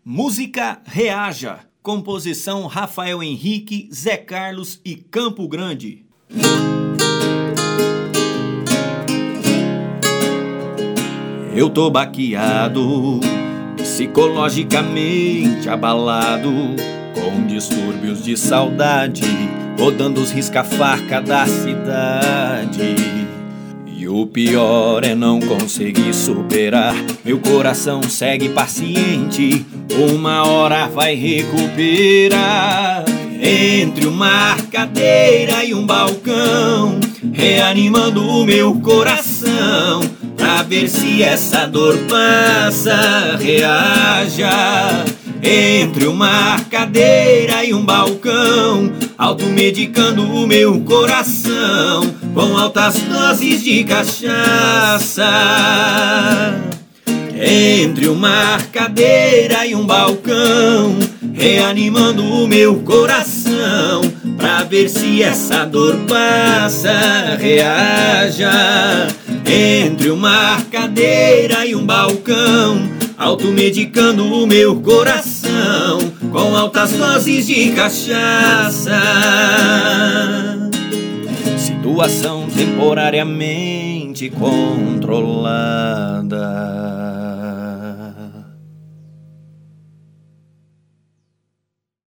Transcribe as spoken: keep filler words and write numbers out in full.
Música Reaja, composição Rafael Henrique, Zé Carlos e Campo Grande. Eu tô baqueado, psicologicamente abalado, com distúrbios de saudade, rodando os risca-faca da cidade. E o pior é não conseguir superar. Meu coração segue paciente, uma hora vai recuperar. Entre uma cadeira e um balcão, reanimando o meu coração, pra ver se essa dor passa. Reaja. Entre uma cadeira e um balcão, automedicando o meu coração com altas doses de cachaça. Entre uma cadeira e um balcão, reanimando o meu coração, pra ver se essa dor passa. Reaja. Entre uma cadeira e um balcão, automedicando o meu coração com altas doses de cachaça. Situação temporariamente controlada.